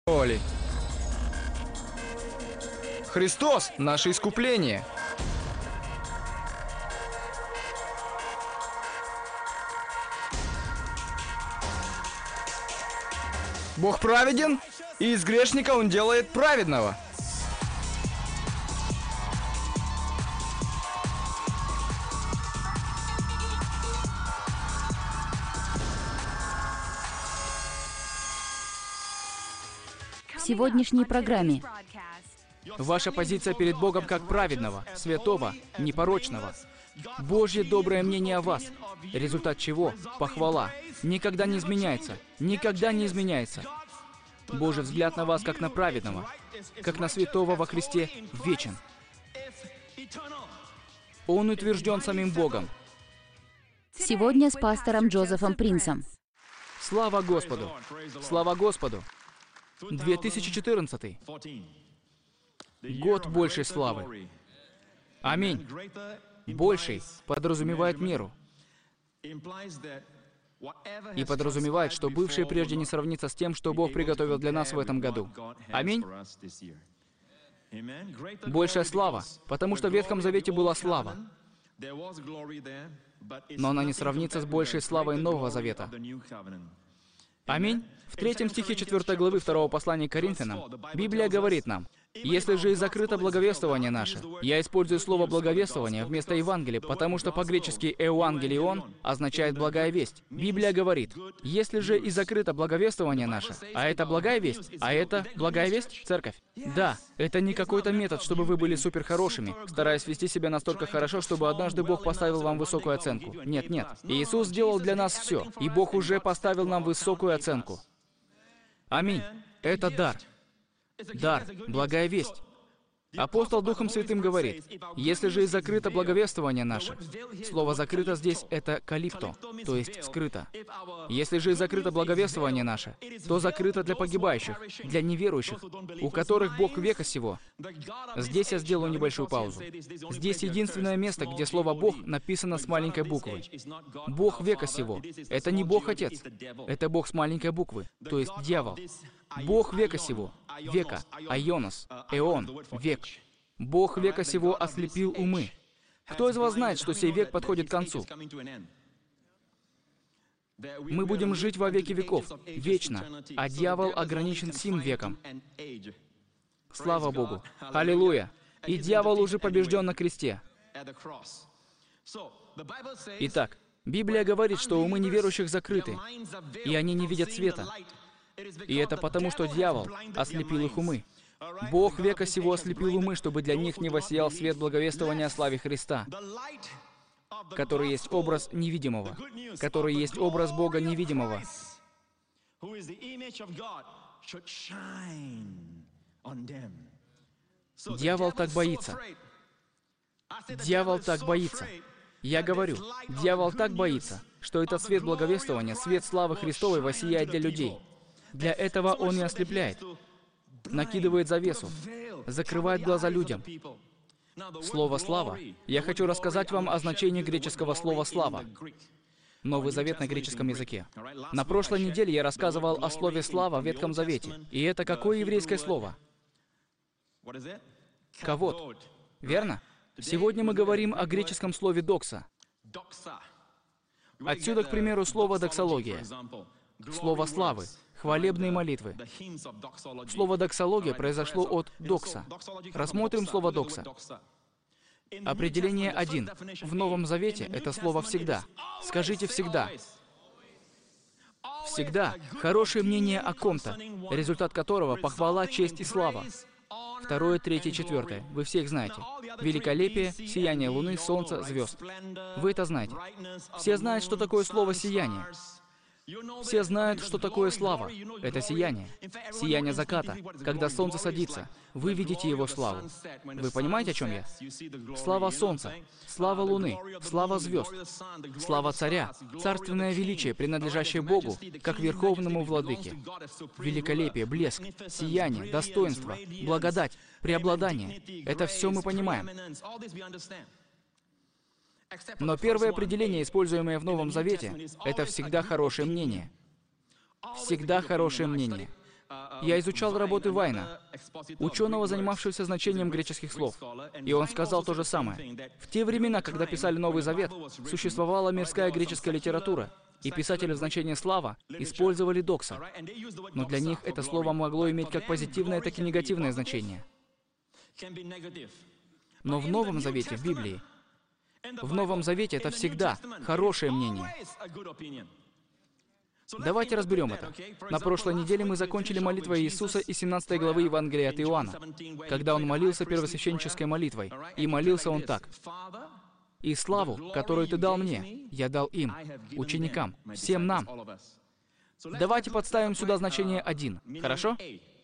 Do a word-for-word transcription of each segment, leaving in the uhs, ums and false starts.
Оли. Христос — наше искупление. Бог праведен, и из грешника Он делает праведного. В сегодняшней программе Ваша позиция перед Богом как праведного, святого, непорочного. Божье доброе мнение о вас, результат чего похвала, никогда не изменяется, никогда не изменяется. Божий взгляд на вас как на праведного, как на святого во Христе, вечен. Он утвержден самим Богом. сегодня с пастором Джозефом Принсом. Слава Господу! Слава Господу! две тысячи четырнадцатый. Год большей славы. Аминь. Больший подразумевает меру. И подразумевает, что бывшее прежде не сравнится с тем, что Бог приготовил для нас в этом году. Аминь. Большая слава, потому что в Ветхом Завете была слава, но она не сравнится с большей славой Нового Завета. Аминь. В третьем стихе четвёртой главы второго послания к Коринфянам Библия говорит нам: «Если же и закрыто благовествование наше». Я использую слово «благовествование» вместо «евангелия», потому что по-гречески «евангелион» означает «благая весть». Библия говорит: «Если же и закрыто благовествование наше». А это благая весть? А это благая весть? Церковь? Да, это не какой-то метод, чтобы вы были суперхорошими, стараясь вести себя настолько хорошо, чтобы однажды Бог поставил вам высокую оценку. Нет, нет. Иисус сделал для нас все, и Бог уже поставил нам высокую оценку. Аминь. Это дар. Дар, благая весть. Апостол Духом Святым говорит: «Если же и закрыто благовествование наше». Слово «закрыто» здесь — это «калипто», то есть «скрыто». Если же и закрыто благовествование наше, то закрыто для погибающих, для неверующих, у которых Бог века сего. Здесь я сделаю небольшую паузу. Здесь единственное место, где слово «Бог» написано с маленькой буквы. Бог века сего. Это не Бог Отец. Это Бог с маленькой буквы, то есть дьявол. Бог века сего. Века. Айонос. Эон. Век. Бог века сего ослепил умы. Кто из вас знает, что сей век подходит к концу? Мы будем жить во веки веков, вечно, а дьявол ограничен сим веком. Слава Богу! Аллилуйя! И дьявол уже побежден на кресте. Итак, Библия говорит, что умы неверующих закрыты, и они не видят света. И это потому, что дьявол ослепил их умы. Бог века сего ослепил умы, чтобы для них не воссиял свет благовествования о славе Христа, который есть образ невидимого, который есть образ Бога невидимого. Дьявол так боится. Дьявол так боится. Я говорю, дьявол так боится, что этот свет благовествования, свет славы Христовой воссияет для людей. Для этого он и ослепляет, накидывает завесу, закрывает глаза людям. Слово «слава». Я хочу рассказать вам о значении греческого слова «слава». Новый Завет на греческом языке. На прошлой неделе я рассказывал о слове «слава» в Ветхом Завете. И это какое еврейское слово? Кавод. Верно? Сегодня мы говорим о греческом слове «докса». Отсюда, к примеру, слово «доксология». Слово «славы», хвалебные молитвы. Слово «доксология» произошло от «докса». Рассмотрим слово «докса». Определение один. В Новом Завете это слово «всегда». Скажите «всегда». Всегда хорошее мнение о ком-то, результат которого похвала, честь и слава. Второе, третье, четвертое. Вы все их знаете. Великолепие, сияние луны, солнца, звезд. Вы это знаете. Все знают, что такое слово «сияние». Все знают, что такое слава. Это сияние. Сияние заката. Когда солнце садится, вы видите его славу. Вы понимаете, о чем я? Слава солнца, слава луны, слава звезд, слава царя, царственное величие, принадлежащее Богу, как верховному владыке. Великолепие, блеск, сияние, достоинство, благодать, преобладание. Это все мы понимаем. Но первое определение, используемое в Новом Завете, это всегда хорошее мнение. Всегда хорошее мнение. Я изучал работы Вайна, ученого, занимавшегося значением греческих слов. И он сказал то же самое. В те времена, когда писали Новый Завет, существовала мирская греческая литература, и писатели в значении «слава» использовали докса. Но для них это слово могло иметь как позитивное, так и негативное значение. Но в Новом Завете, в Библии, в Новом Завете это всегда хорошее мнение. Давайте разберем это. На прошлой неделе мы закончили молитвой Иисуса из семнадцатой главы Евангелия от Иоанна, когда Он молился первосвященнической молитвой. И молился Он так: «И славу, которую Ты дал мне, я дал им, ученикам, всем нам». Давайте подставим сюда значение «один». Хорошо?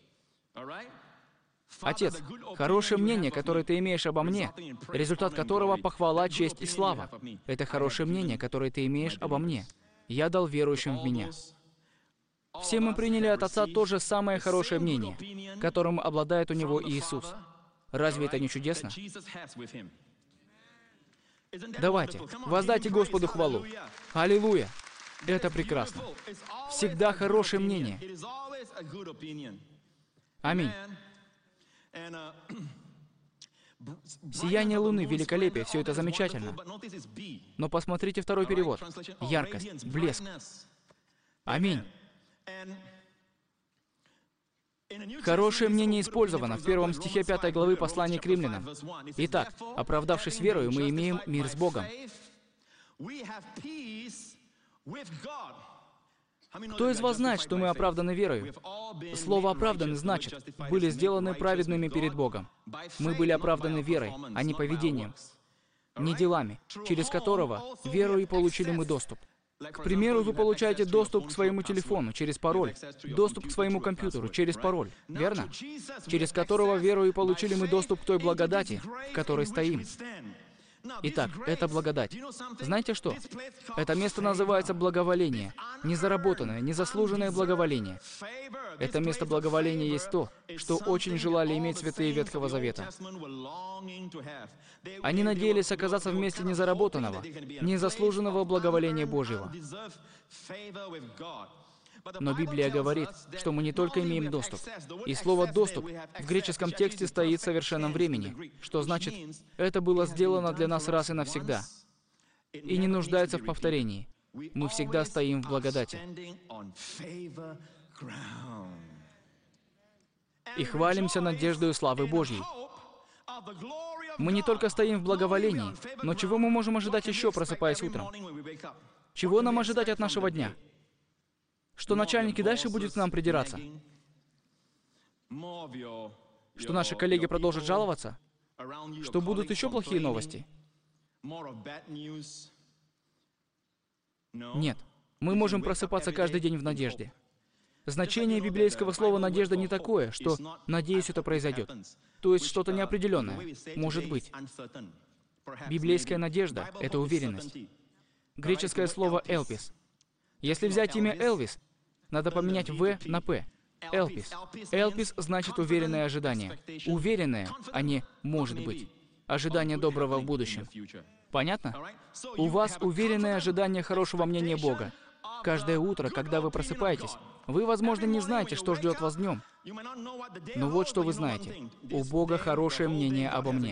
Отец, хорошее мнение, которое Ты имеешь обо мне, результат которого похвала, честь и слава. Это хорошее мнение, которое Ты имеешь обо мне. Я дал верующим в Меня. Все мы приняли от Отца то же самое хорошее мнение, которым обладает у Него Иисус. Разве это не чудесно? Давайте, воздайте Господу хвалу. Аллилуйя! Это прекрасно. Всегда хорошее мнение. Аминь. Сияние Луны, великолепие, все это замечательно. Но посмотрите второй перевод. Яркость, блеск. Аминь. Хорошее мнение использовано в первом стихе пятой главы послания к римлянам. Итак, оправдавшись верою, мы имеем мир с Богом. Кто из вас знает, что мы оправданы верою? Слово «оправданы» значит, были сделаны праведными перед Богом. Мы были оправданы верой, а не поведением, не делами, через которого верою и получили мы доступ. К примеру, вы получаете доступ к своему телефону через пароль, доступ к своему компьютеру через пароль, верно? Через которого верою и получили мы доступ к той благодати, в которой стоим. Итак, это благодать. Знаете что? Это место называется благоволение. Незаработанное, незаслуженное благоволение. Это место благоволения есть то, что очень желали иметь святые Ветхого Завета. Они надеялись оказаться в месте незаработанного, незаслуженного благоволения Божьего. Но Библия говорит, что мы не только имеем доступ. И слово «доступ» в греческом тексте стоит в совершенном времени, что значит, это было сделано для нас раз и навсегда. И не нуждается в повторении. Мы всегда стоим в благодати. И хвалимся надеждою славы Божьей. Мы не только стоим в благоволении, но чего мы можем ожидать еще, просыпаясь утром? Чего нам ожидать от нашего дня? Что начальник и дальше будет к нам придираться? Что наши коллеги продолжат жаловаться? Что будут еще плохие новости? Нет. Мы можем просыпаться каждый день в надежде. Значение библейского слова «надежда» не такое, что «надеюсь, это произойдет». То есть что-то неопределенное. Может быть. Библейская надежда — это уверенность. Греческое слово «элпис». Если взять имя Элвис, надо поменять «в» на «п». Элпис. Элпис значит уверенное ожидание. Уверенное, а не «может быть». Ожидание доброго в будущем. Понятно? У вас уверенное ожидание хорошего мнения Бога. Каждое утро, когда вы просыпаетесь, вы, возможно, не знаете, что ждет вас днем. Но вот что вы знаете. У Бога хорошее мнение обо мне.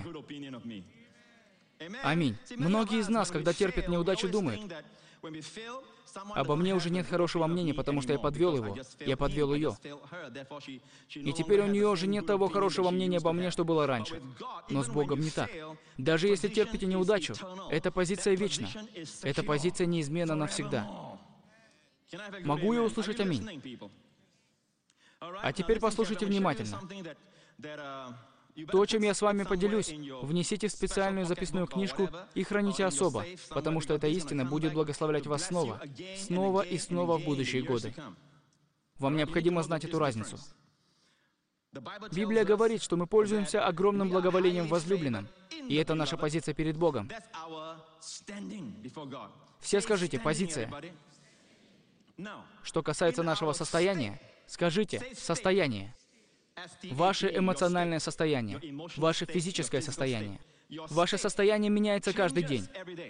Аминь. Многие из нас, когда терпят неудачу, думают: обо мне уже нет хорошего мнения, потому что я подвел его, я подвел ее. И теперь у нее уже нет того хорошего мнения обо мне, что было раньше. Но с Богом не так. Даже если терпите неудачу, эта позиция вечна. Эта позиция неизменна навсегда. Могу я услышать аминь? А теперь послушайте внимательно. То, чем я с вами поделюсь, внесите в специальную записную книжку и храните особо, потому что эта истина будет благословлять вас снова, снова и снова в будущие годы. Вам необходимо знать эту разницу. Библия говорит, что мы пользуемся огромным благоволением в возлюбленном, и это наша позиция перед Богом. Все скажите «позиция». Что касается нашего состояния, скажите «состояние». Ваше эмоциональное состояние, ваше физическое состояние. Ваше состояние меняется каждый день.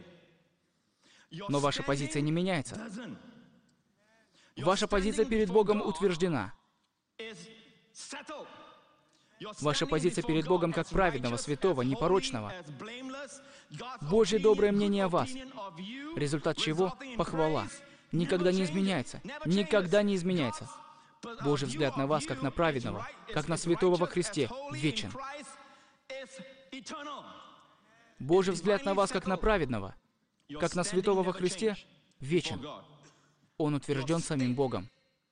Но ваша позиция не меняется. Ваша позиция перед Богом утверждена. Ваша позиция перед Богом как праведного, святого, непорочного. Божье доброе мнение о вас. Результат чего? Похвала. Никогда не изменяется. Никогда не изменяется. Божий взгляд на вас как на праведного, как на святого во Христе, вечен. Божий взгляд на вас как на праведного, как на святого во Христе, вечен. Он утвержден самим Богом.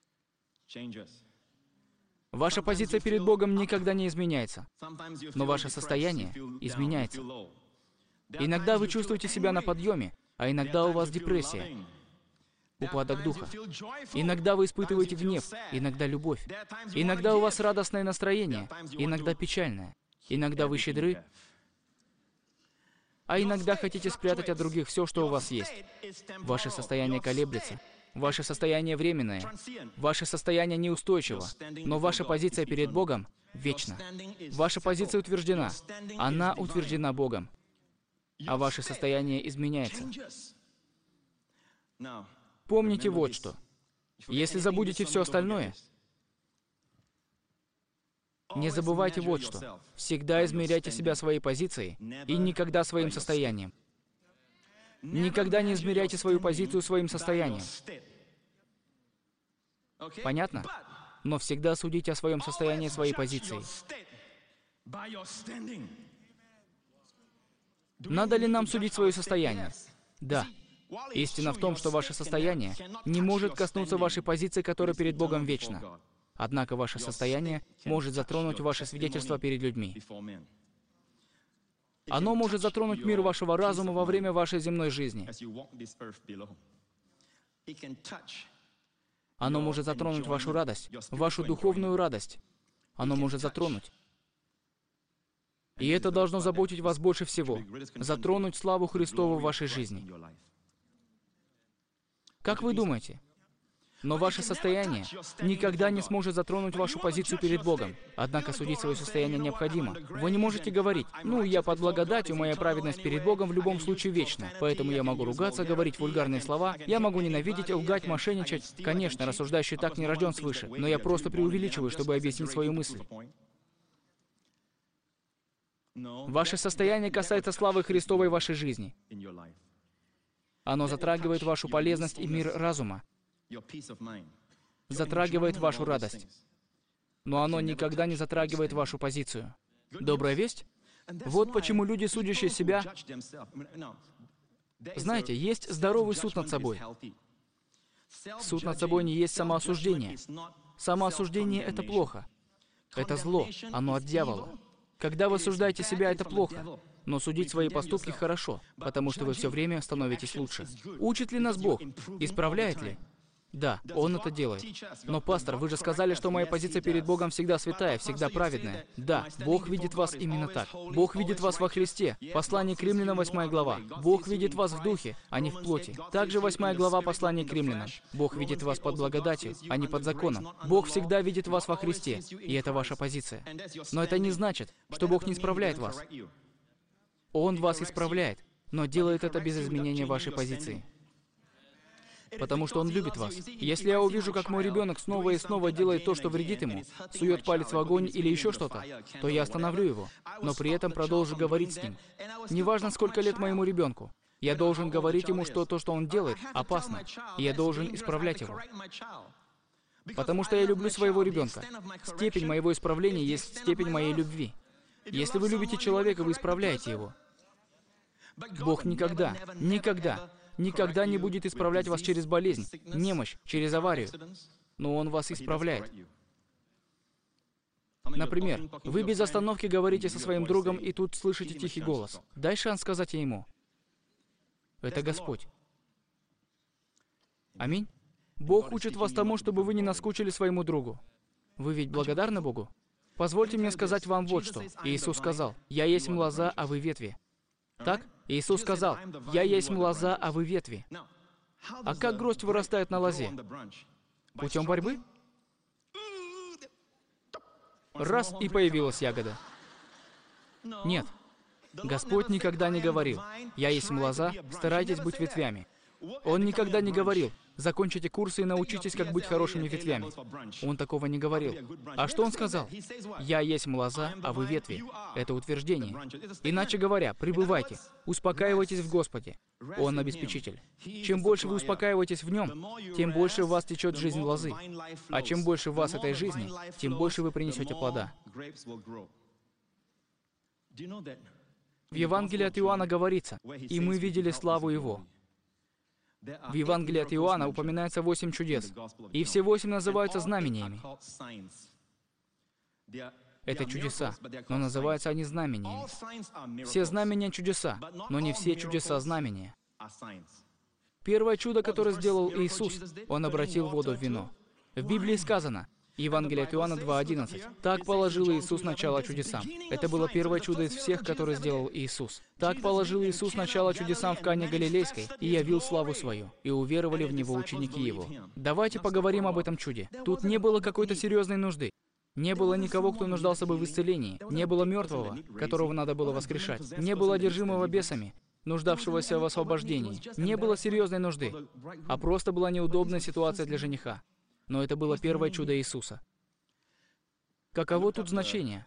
Ваша позиция перед Богом никогда не изменяется, но ваше состояние изменяется. Иногда вы чувствуете себя на подъеме, а иногда у вас депрессия, упадок духа. Иногда вы испытываете гнев, иногда любовь. Иногда у вас радостное настроение, иногда печальное. Иногда вы щедры, а иногда хотите спрятать от других все, что у вас есть. Ваше состояние колеблется. Ваше состояние временное. Ваше состояние неустойчиво. Но ваша позиция перед Богом вечна. Ваша позиция утверждена. Она утверждена Богом. А ваше состояние изменяется. Помните вот что. Если забудете все остальное, не забывайте вот что. Всегда измеряйте себя своей позицией и никогда своим состоянием. Никогда не измеряйте свою позицию своим состоянием. Понятно? Но всегда судите о своем состоянии своей позицией. Надо ли нам судить свое состояние? Да. Истина в том, что ваше состояние не может коснуться вашей позиции, которая перед Богом вечна. Однако ваше состояние может затронуть ваше свидетельство перед людьми. Оно может затронуть мир вашего разума во время вашей земной жизни. Оно может затронуть вашу радость, вашу духовную радость. Оно может затронуть. И это должно заботить вас больше всего. Затронуть славу Христову в вашей жизни. Как вы думаете? Но ваше состояние никогда не сможет затронуть вашу позицию перед Богом. Однако судить свое состояние необходимо. Вы не можете говорить: «Ну, я под благодатью, моя праведность перед Богом в любом случае вечна, поэтому я могу ругаться, говорить вульгарные слова, я могу ненавидеть, лгать, мошенничать». Конечно, рассуждающий так не рожден свыше, но я просто преувеличиваю, чтобы объяснить свою мысль. Ваше состояние касается славы Христовой в вашей жизни. Оно затрагивает вашу полезность и мир разума, затрагивает вашу радость. Но оно никогда не затрагивает вашу позицию. Добрая весть? Вот почему люди, судящие себя... Знаете, есть здоровый суд над собой. Суд над собой не есть самоосуждение. Самоосуждение — это плохо. Это зло, оно от дьявола. Когда вы осуждаете себя, это плохо. Но судить свои поступки хорошо, потому что вы все время становитесь лучше. Учит ли нас Бог? Исправляет ли? Да, Он это делает. Но, пастор, вы же сказали, что моя позиция перед Богом всегда святая, всегда праведная. Да, Бог видит вас именно так. Бог видит вас во Христе. Послание к Римлянам, восьмая глава. Бог видит вас в духе, а не в плоти. Также восьмая глава послания к Римлянам. Бог видит вас под благодатью, а не под законом. Бог всегда видит вас во Христе, и это ваша позиция. Но это не значит, что Бог не исправляет вас. Он вас исправляет, но делает это без изменения вашей позиции. Потому что Он любит вас. Если я увижу, как мой ребенок снова и снова делает то, что вредит ему, сует палец в огонь или еще что-то, то я остановлю его, но при этом продолжу говорить с ним. Неважно, сколько лет моему ребенку. Я должен говорить ему, что то, что он делает, опасно, и я должен исправлять его. Потому что я люблю своего ребенка. Степень моего исправления есть степень моей любви. Если вы любите человека, вы исправляете его. Бог никогда, никогда, никогда не будет исправлять вас через болезнь, немощь, через аварию. Но Он вас исправляет. Например, вы без остановки говорите со своим другом, и тут слышите тихий голос. Дай шанс сказать ему. Это Господь. Аминь. Бог учит вас тому, чтобы вы не наскучили своему другу. Вы ведь благодарны Богу? Позвольте мне сказать вам вот что. Иисус сказал: «Я есть лоза, а вы ветви». Так? Иисус сказал: «Я есть лоза, а вы ветви». А как гроздь вырастает на лозе? Путем борьбы? Раз, и появилась ягода. Нет. Господь никогда не говорил: «Я есть лоза, старайтесь быть ветвями». Он никогда не говорил: закончите курсы и научитесь, как быть хорошими ветвями. Он такого не говорил. А что он сказал? «Я есть лоза, а вы ветви». Это утверждение. Иначе говоря, пребывайте, успокаивайтесь в Господе. Он обеспечитель. Чем больше вы успокаиваетесь в Нем, тем больше в вас течет жизнь лозы. А чем больше в вас этой жизни, тем больше вы принесете плода. В Евангелии от Иоанна говорится: «И мы видели славу Его». В Евангелии от Иоанна упоминается восемь чудес, и все восемь называются знамениями. Это чудеса, но называются они знамениями. Все знамения — чудеса, но не все чудеса — знамения. Первое чудо, которое сделал Иисус, Он обратил воду в вино. В Библии сказано, Евангелие от Иоанна два одиннадцать. «Так положил Иисус начало чудесам». Это было первое чудо из всех, которое сделал Иисус. «Так положил Иисус начало чудесам в Кане Галилейской и явил славу свою, и уверовали в Него ученики Его». Давайте поговорим об этом чуде. Тут не было какой-то серьезной нужды. Не было никого, кто нуждался бы в исцелении. Не было мертвого, которого надо было воскрешать. Не было одержимого бесами, нуждавшегося в освобождении. Не было серьезной нужды, а просто была неудобная ситуация для жениха. Но это было первое чудо Иисуса. Каково тут значение?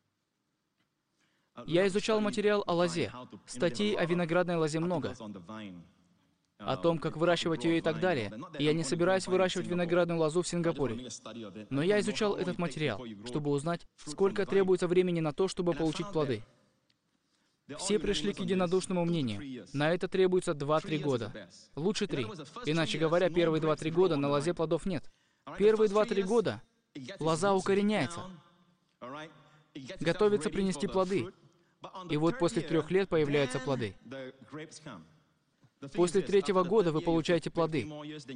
Я изучал материал о лозе. Статей о виноградной лозе много. О том, как выращивать ее и так далее. И я не собираюсь выращивать виноградную лозу в Сингапуре. Но я изучал этот материал, чтобы узнать, сколько требуется времени на то, чтобы получить плоды. Все пришли к единодушному мнению. На это требуется два-три года. Лучше три. Иначе говоря, первые два-три года на лозе плодов нет. Первые два-три года лоза укореняется, готовится принести плоды. И вот после трех лет появляются плоды. После третьего года вы получаете плоды.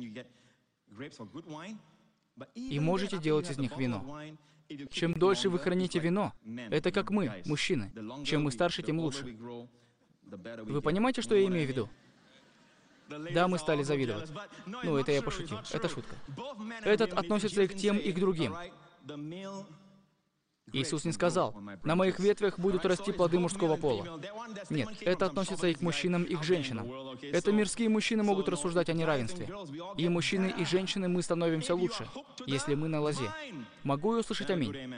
И можете делать из них вино. Чем дольше вы храните вино, это как мы, мужчины. Чем мы старше, тем лучше. Вы понимаете, что я имею в виду? Да, мы стали завидовать. Ну, это я пошутил. Это шутка. Этот относится и к тем, и к другим. Иисус не сказал: «На моих ветвях будут расти плоды мужского пола». Нет, это относится и к мужчинам, и к женщинам. Это мирские мужчины могут рассуждать о неравенстве. И мужчины, и женщины мы становимся лучше, если мы на лозе. Могу я услышать аминь?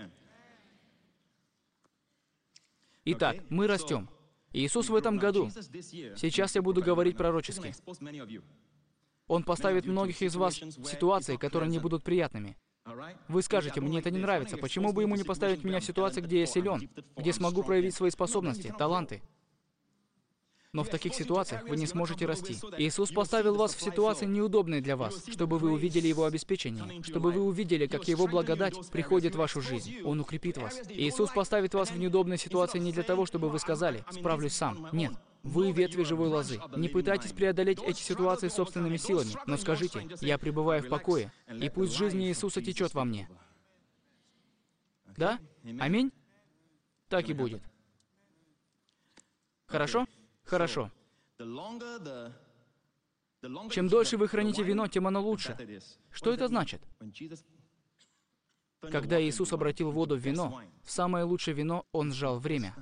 Итак, мы растем. Иисус в этом году, сейчас я буду говорить пророчески, Он поставит многих из вас в ситуации, которые не будут приятными. Вы скажете: «Мне это не нравится. Почему бы ему не поставить меня в ситуации, где я силен, где смогу проявить свои способности, таланты?» Но в таких ситуациях вы не сможете расти. Иисус поставил вас в ситуации, неудобные для вас, чтобы вы увидели Его обеспечение, чтобы вы увидели, как Его благодать приходит в вашу жизнь. Он укрепит вас. Иисус поставит вас в неудобные ситуации не для того, чтобы вы сказали: «Справлюсь сам». Нет. Вы ветви живой лозы. Не пытайтесь преодолеть эти ситуации собственными силами, но скажите: «Я пребываю в покое, и пусть жизнь Иисуса течет во мне». Да? Аминь? Так и будет. Хорошо? Хорошо. Чем дольше вы храните вино, тем оно лучше. Что это значит? Когда Иисус обратил воду в вино, в самое лучшее вино Он сжал время.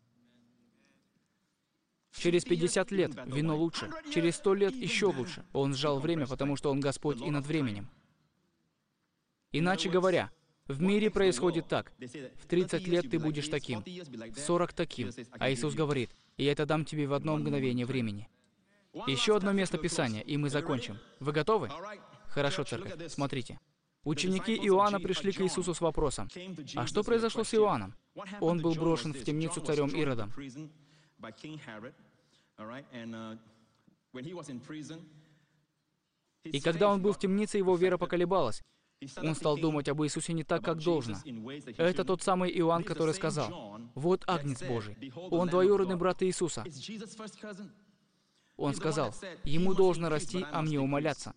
Через пятьдесят лет вино лучше, через сто лет еще лучше. Он сжал время, потому что Он Господь и над временем. Иначе говоря, в мире происходит так. В тридцать лет ты будешь таким, в сорок таким. А Иисус говорит: «И это дам тебе в одно мгновение времени». Еще одно место Писания, и мы закончим. Вы готовы? Хорошо, церковь, смотрите. Ученики Иоанна пришли к Иисусу с вопросом: «А что произошло с Иоанном?» Он был брошен в темницу царем Иродом. И когда он был в темнице, его вера поколебалась. Он стал думать об Иисусе не так, как должно. Это тот самый Иоанн, который сказал: «Вот Агнец Божий, он двоюродный брат Иисуса». Он сказал: «Ему должно расти, а мне умоляться».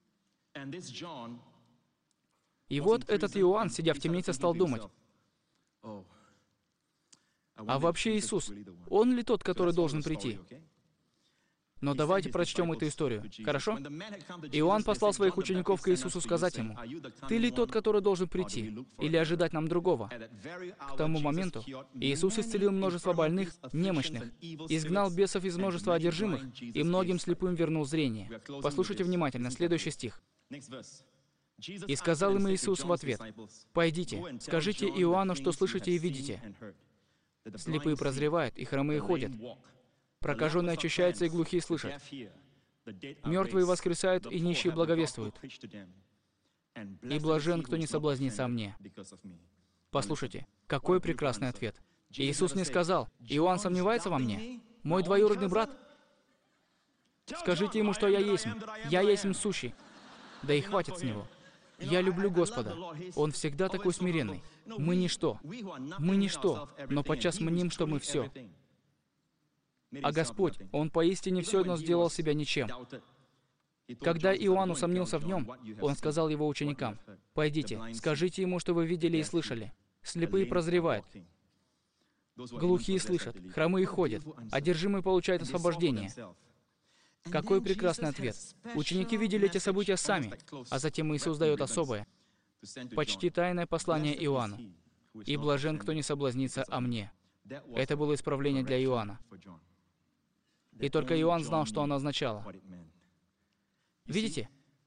И вот этот Иоанн, сидя в темнице, стал думать: а вообще Иисус, Он ли тот, который должен прийти? Но давайте прочтем эту историю, хорошо? Иоанн послал своих учеников к Иисусу сказать ему: «Ты ли тот, который должен прийти, или ожидать нам другого?» К тому моменту Иисус исцелил множество больных, немощных, изгнал бесов из множества одержимых и многим слепым вернул зрение. Послушайте внимательно, следующий стих. «И сказал им Иисус в ответ: «Пойдите, скажите Иоанну, что слышите и видите. Слепые прозревают, и хромые ходят. Прокаженные очищаются, и глухие слышат. Мертвые воскресают, и нищие благовествуют. И блажен, кто не соблазнится о мне». Послушайте, какой прекрасный ответ. Иисус не сказал: «Иоанн сомневается во мне? Мой двоюродный брат? Скажите ему, что я есть. Я есть сущий. Да и хватит с него. Я люблю Господа. Он всегда такой смиренный. Мы ничто. Мы ничто, но подчас мним, что мы все. А Господь, Он поистине все одно сделал себя ничем». Когда Иоанн усомнился в нем, он сказал его ученикам: «Пойдите, скажите ему, что вы видели и слышали. Слепые прозревают, глухие слышат, хромые ходят, одержимые получают освобождение». Какой прекрасный ответ. Ученики видели эти события сами, а затем Иисус дает особое, почти тайное послание Иоанну. «И блажен, кто не соблазнится о мне». Это было исправление для Иоанна. И только Иоанн знал, что оно означало. Видите?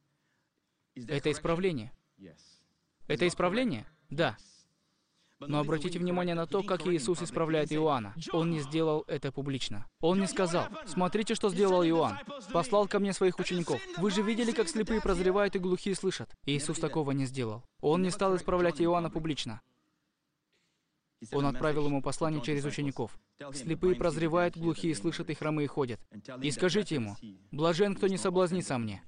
Это исправление. Это исправление? Да. Но обратите внимание на то, как Иисус исправляет Иоанна. Он не сделал это публично. Он не сказал: «Смотрите, что сделал Иоанн. Послал ко мне своих учеников. Вы же видели, как слепые прозревают и глухие слышат». Иисус такого не сделал. Он не стал исправлять Иоанна публично. Он отправил ему послание через учеников. «Слепые прозревают, глухие слышат и хромые ходят. И скажите ему: блажен, кто не соблазнится о мне».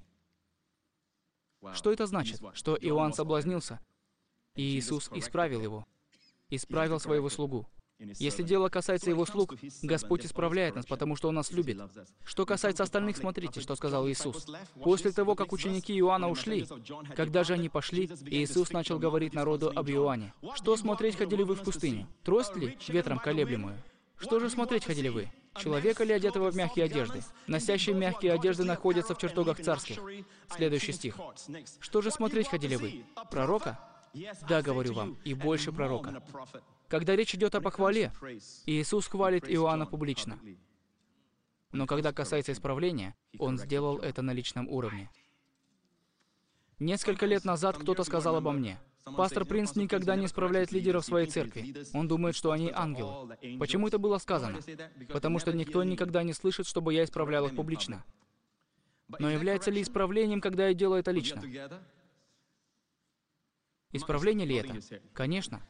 Что это значит? Что Иоанн соблазнился, и Иисус исправил его. Исправил своего слугу. Если дело касается его слуг, Господь исправляет нас, потому что Он нас любит. Что касается остальных, смотрите, что сказал Иисус. После того, как ученики Иоанна ушли, когда же они пошли, Иисус начал говорить народу об Иоанне. «Что смотреть ходили вы в пустыню? Трость ли, ветром колеблемую? Что же смотреть ходили вы? Человека ли, одетого в мягкие одежды? Носящие мягкие одежды находятся в чертогах царских». Следующий стих. «Что же смотреть ходили вы? Пророка? Да, говорю вам, и больше пророка». Когда речь идет о похвале, Иисус хвалит Иоанна публично. Но когда касается исправления, Он сделал это на личном уровне. Несколько лет назад кто-то сказал обо мне: «Пастор Принц никогда не исправляет лидеров своей церкви. Он думает, что они ангелы». Почему это было сказано? Потому что никто никогда не слышит, чтобы я исправлял их публично. Но является ли исправлением, когда я делаю это лично? Исправление ли это? Конечно.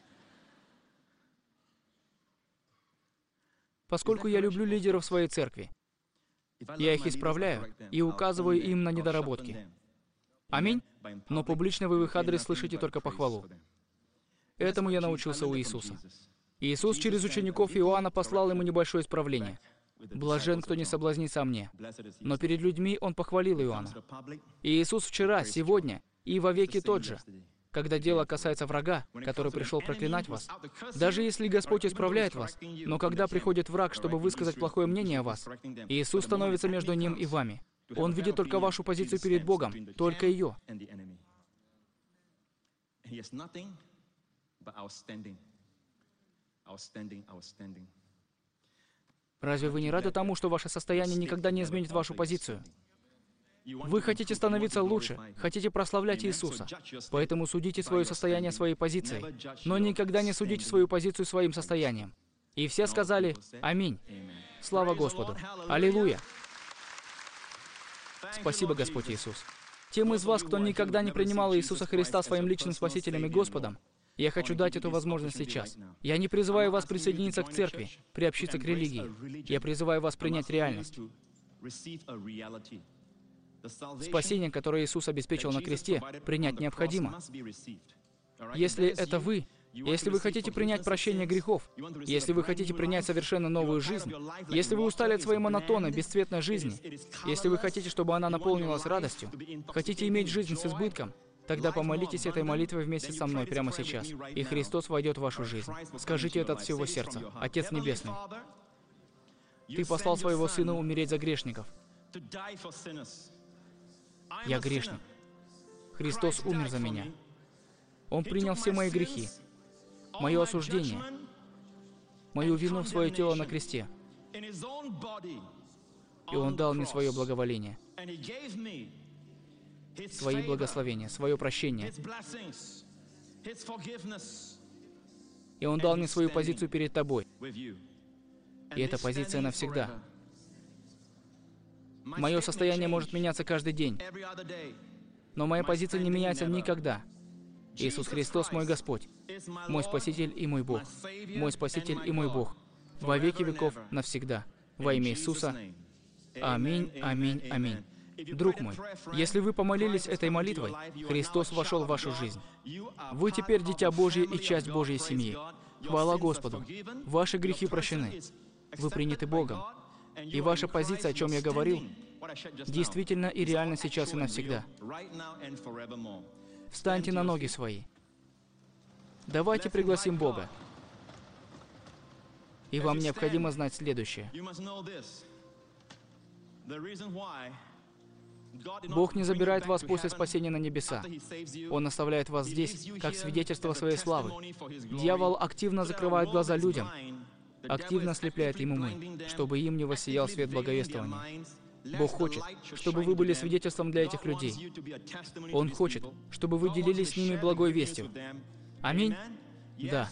Поскольку я люблю лидеров своей церкви, я их исправляю и указываю им на недоработки. Аминь? Но публично вы в их адрес слышите только похвалу. Этому я научился у Иисуса. Иисус через учеников Иоанна послал ему небольшое исправление. «Блажен, кто не соблазнится о мне». Но перед людьми Он похвалил Иоанна. И Иисус вчера, сегодня и вовеки тот же. Когда дело касается врага, который пришел проклинать вас, даже если Господь исправляет вас, но когда приходит враг, чтобы высказать плохое мнение о вас, Иисус становится между ним и вами. Он видит только вашу позицию перед Богом, только ее. Разве вы не рады тому, что ваше состояние никогда не изменит вашу позицию? Вы хотите становиться лучше, хотите прославлять Иисуса. Поэтому судите свое состояние своей позицией, но никогда не судите свою позицию своим состоянием. И все сказали «Аминь». Слава Господу! Аллилуйя! Спасибо, Господь Иисус. Тем из вас, кто никогда не принимал Иисуса Христа своим личным Спасителем и Господом, я хочу дать эту возможность сейчас. Я не призываю вас присоединиться к церкви, приобщиться к религии. Я призываю вас принять реальность. Спасение, которое Иисус обеспечил на кресте, принять необходимо. Если это вы, если вы хотите принять прощение грехов, если вы хотите принять совершенно новую жизнь, если вы устали от своей монотонной, бесцветной жизни, если вы хотите, чтобы она наполнилась радостью, хотите иметь жизнь с избытком, тогда помолитесь этой молитвой вместе со мной прямо сейчас, и Христос войдет в вашу жизнь. Скажите это от всего сердца. Отец Небесный, Ты послал Своего Сына умереть за грешников. Я грешник. Христос умер за меня. Он принял все мои грехи, мое осуждение, мою вину в свое тело на кресте. И Он дал мне свое благоволение, свои благословения, свое прощение. И Он дал мне свою позицию перед Тобой. И эта позиция навсегда. Мое состояние может меняться каждый день, но моя позиция не меняется никогда. Иисус Христос мой Господь, мой Спаситель и мой Бог, мой Спаситель и мой Бог, во веки веков навсегда. Во имя Иисуса. Аминь, аминь, аминь. Друг мой, если вы помолились этой молитвой, Христос вошел в вашу жизнь. Вы теперь дитя Божье и часть Божьей семьи. Хвала Господу. Ваши грехи прощены. Вы приняты Богом. И ваша позиция, о чем я говорил, действительно и реально сейчас и навсегда. Встаньте на ноги свои. Давайте пригласим Бога. И вам необходимо знать следующее. Бог не забирает вас после спасения на небеса. Он оставляет вас здесь, как свидетельство своей славы. Дьявол активно закрывает глаза людям, активно ослепляет им умы, чтобы им не воссиял свет благовествования. Бог хочет, чтобы вы были свидетельством для этих людей. Он хочет, чтобы вы делились с ними благой вестью. Аминь? Да.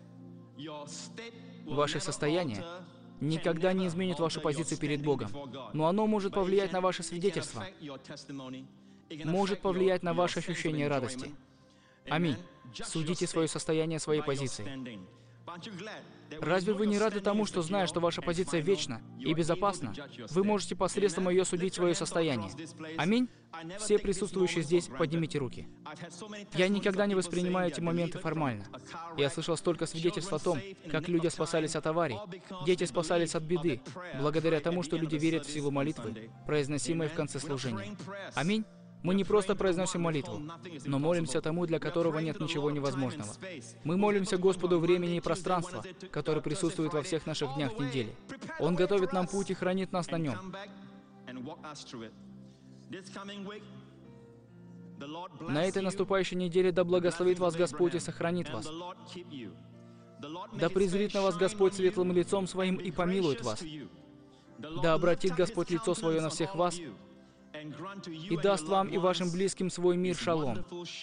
Ваше состояние никогда не изменит вашу позицию перед Богом, но оно может повлиять на ваше свидетельство, может повлиять на ваше ощущение радости. Аминь. Судите свое состояние своей позиции. Разве вы не рады тому, что, зная, что ваша позиция вечна и безопасна, вы можете посредством ее судить свое состояние? Аминь? Все присутствующие здесь, поднимите руки. Я никогда не воспринимаю эти моменты формально. Я слышал столько свидетельств о том, как люди спасались от аварий, дети спасались от беды, благодаря тому, что люди верят в силу молитвы, произносимой в конце служения. Аминь? Мы не просто произносим молитву, но молимся тому, для которого нет ничего невозможного. Мы молимся Господу времени и пространства, который присутствует во всех наших днях недели. Он готовит нам путь и хранит нас на нем. На этой наступающей неделе да благословит вас Господь и сохранит вас. Да презрит на вас Господь светлым лицом Своим и помилует вас. Да обратит Господь лицо Свое на всех вас и даст вам и вашим близким свой мир шалом.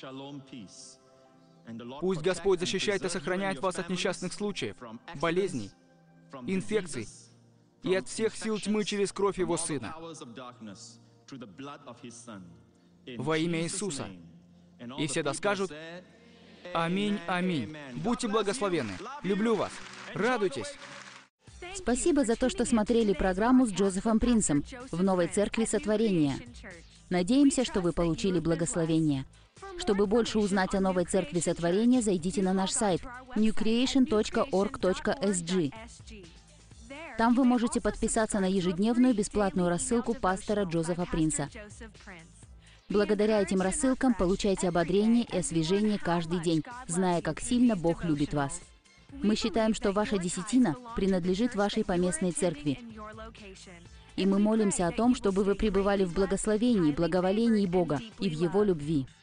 Пусть Господь защищает и сохраняет вас от несчастных случаев, болезней, инфекций и от всех сил тьмы через кровь Его Сына. Во имя Иисуса. И все да скажут: Аминь, аминь. Будьте благословенны. Люблю вас. Радуйтесь. Спасибо за то, что смотрели программу с Джозефом Принсом в Новой Церкви Сотворения. Надеемся, что вы получили благословение. Чтобы больше узнать о Новой Церкви Сотворения, зайдите на наш сайт нью креейшн точка орг точка эс джи. Там вы можете подписаться на ежедневную бесплатную рассылку пастора Джозефа Принса. Благодаря этим рассылкам получайте ободрение и освежение каждый день, зная, как сильно Бог любит вас. Мы считаем, что ваша десятина принадлежит вашей поместной церкви. И мы молимся о том, чтобы вы пребывали в благословении, благоволении Бога и в Его любви.